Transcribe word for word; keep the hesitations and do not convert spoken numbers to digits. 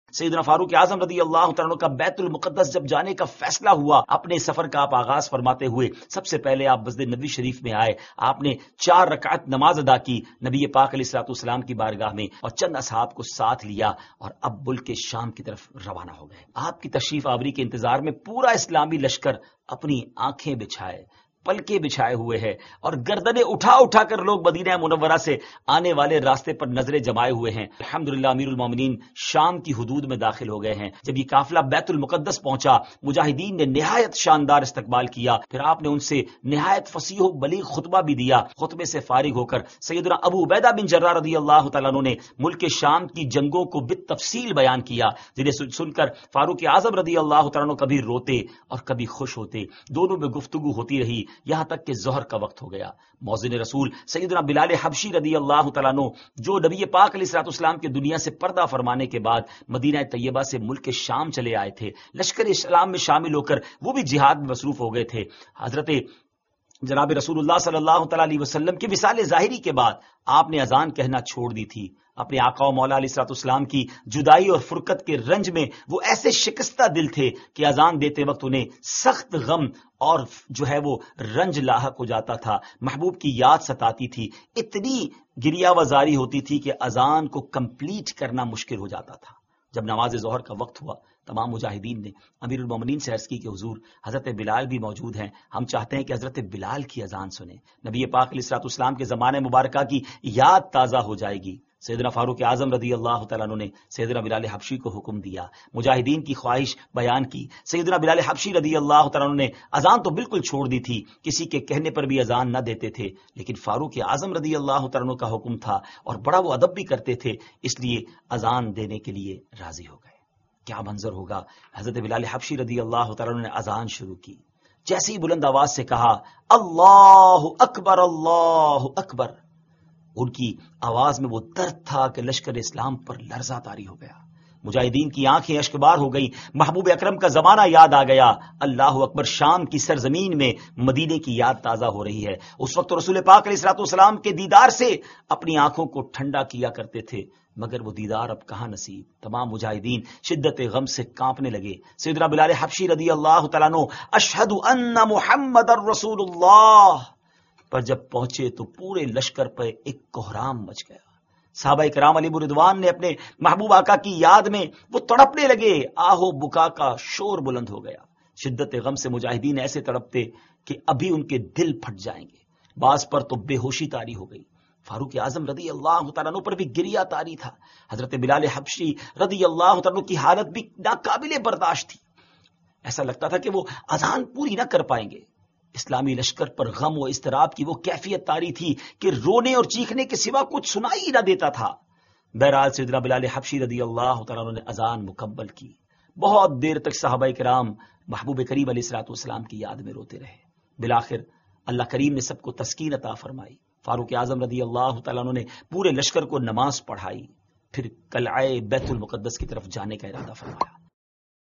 سیدنا فاروق اعظم رضی اللہ تعالیٰ کا بیت المقدس جب جانے کا فیصلہ ہوا، اپنے سفر کا آپ آغاز فرماتے ہوئے سب سے پہلے آپ مسجد نبوی شریف میں آئے، آپ نے چار رکعت نماز ادا کی نبی پاک علیہ الصلوۃ والسلام کی بارگاہ میں، اور چند اصحاب کو ساتھ لیا اور اب ملک شام کی طرف روانہ ہو گئے۔ آپ کی تشریف آوری کے انتظار میں پورا اسلامی لشکر اپنی آنکھیں بچھائے، پلکے بچھائے ہوئے ہے، اور گردنیں اٹھا اٹھا کر لوگ مدینہ منورہ سے آنے والے راستے پر نظریں جمائے ہوئے ہیں۔ الحمدللہ امیر المومنین شام کی حدود میں داخل ہو گئے ہیں۔ جب یہ قافلہ بیت المقدس پہنچا، مجاہدین نے نہایت شاندار استقبال کیا، پھر آپ نے ان سے نہایت فصیح و بلیغ خطبہ بھی دیا۔ خطبے سے فارغ ہو کر سیدنا ابو عبیدہ بن جراح رضی اللہ تعالیٰ عنہ نے ملک شام کی جنگوں کو بالتفصیل بیان کیا، جنہیں سن کر فاروق اعظم رضی اللہ تعالیٰ عنہ کبھی روتے اور کبھی خوش ہوتے۔ دونوں میں گفتگو ہوتی رہی یہاں تک کہ ظہر کا وقت ہو گیا۔ مؤذن رسول سیدنا بلال حبشی رضی اللہ تعالیٰ عنہ، جو نبی پاک علیہ الصلوۃ والسلام کی دنیا سے پردہ فرمانے کے بعد مدینہ طیبہ سے ملک شام چلے آئے تھے، لشکر اسلام میں شامل ہو کر وہ بھی جہاد میں مصروف ہو گئے تھے۔ حضرت جناب رسول اللہ صلی اللہ تعالیٰ علیہ وسلم کی وصال ظاہری کے بعد آپ نے اذان کہنا چھوڑ دی تھی۔ اپنے آقا و مولا علیہ الصلوۃ والسلام کی جدائی اور فرقت کے رنج میں وہ ایسے شکستہ دل تھے کہ اذان دیتے وقت انہیں سخت غم اور جو ہے وہ رنج لاحق ہو جاتا تھا، محبوب کی یاد ستاتی تھی، اتنی گریہ وزاری ہوتی تھی کہ اذان کو کمپلیٹ کرنا مشکل ہو جاتا تھا۔ جب نماز ظہر کا وقت ہوا، تمام مجاہدین نے امیر المومنین سے عرض کی کہ حضور حضرت بلال بھی موجود ہیں، ہم چاہتے ہیں کہ حضرت بلال کی اذان سنیں، نبی پاک علیہ الصلوۃ والسلام کے زمانے مبارکہ کی یاد تازہ ہو جائے گی۔ سیدنا فاروق اعظم رضی اللہ تعالیٰ عنہ نے سیدنا بلال حبشی کو حکم دیا، مجاہدین کی خواہش بیان کی۔ سیدنا بلال حبشی رضی اللہ تعالیٰ عنہ نے اذان تو بالکل چھوڑ دی تھی، کسی کے کہنے پر بھی اذان نہ دیتے تھے، لیکن فاروق اعظم رضی اللہ تعالیٰ عنہ کا حکم تھا اور بڑا وہ ادب بھی کرتے تھے، اس لیے اذان دینے کے لیے راضی ہو گئے۔ کیا منظر ہوگا! حضرت بلال حبشی رضی اللہ تعالیٰ عنہ نے اذان شروع کی، جیسی بلند آواز سے کہا اللہ اکبر اللہ اکبر، ان کی آواز میں وہ درد تھا کہ لشکر اسلام پر لرزہ طاری ہو گیا۔ مجاہدین کی آنکھیں اشکبار ہو گئی، محبوب اکرم کا زمانہ یاد آ گیا۔ اللہ اکبر، شام کی سرزمین میں مدینے کی یاد تازہ ہو رہی ہے۔ اس وقت رسول پاک علیہ الصلوۃ والسلام کے دیدار سے اپنی آنکھوں کو ٹھنڈا کیا کرتے تھے، مگر وہ دیدار اب کہاں نصیب۔ تمام مجاہدین شدت غم سے کانپنے لگے۔ سیدنا بلال حبشی رضی اللہ تعالیٰ عنہ اشہد ان محمد الرسول اللہ پر جب پہنچے تو پورے لشکر پر ایک کوہرام مچ گیا۔ صحابہ کرام علیہ رضوان نے اپنے محبوب آقا کی یاد میں وہ تڑپنے لگے، آہو بکا کا شور بلند ہو گیا۔ شدت غم سے مجاہدین ایسے تڑپتے کہ ابھی ان کے دل پھٹ جائیں گے، بعض پر تو بے ہوشی طاری ہو گئی۔ فاروق اعظم رضی اللہ تعالیٰ عنہ پر بھی گریہ طاری تھا۔ حضرت بلال حبشی رضی اللہ تعالیٰ عنہ کی حالت بھی ناقابل برداشت تھی، ایسا لگتا تھا کہ وہ اذان پوری نہ کر پائیں گے۔ اسلامی لشکر پر غم و اضطراب کی وہ کیفیت طاری تھی کہ رونے اور چیخنے کے سوا کچھ سنائی ہی نہ دیتا تھا۔ بہرحال سیدنا بلال حبشی رضی اللہ تعالیٰ عنہ نے اذان مکمل کی۔ بہت دیر تک صحابہ کرام محبوب کریم علیہ الصلوۃ والسلام کی یاد میں روتے رہے۔ بالآخر اللہ کریم نے سب کو تسکین عطا فرمائی۔ فاروق اعظم رضی اللہ تعالیٰ عنہ نے پورے لشکر کو نماز پڑھائی، پھر قلعہ بیت المقدس کی طرف جانے کا ارادہ فرمایا۔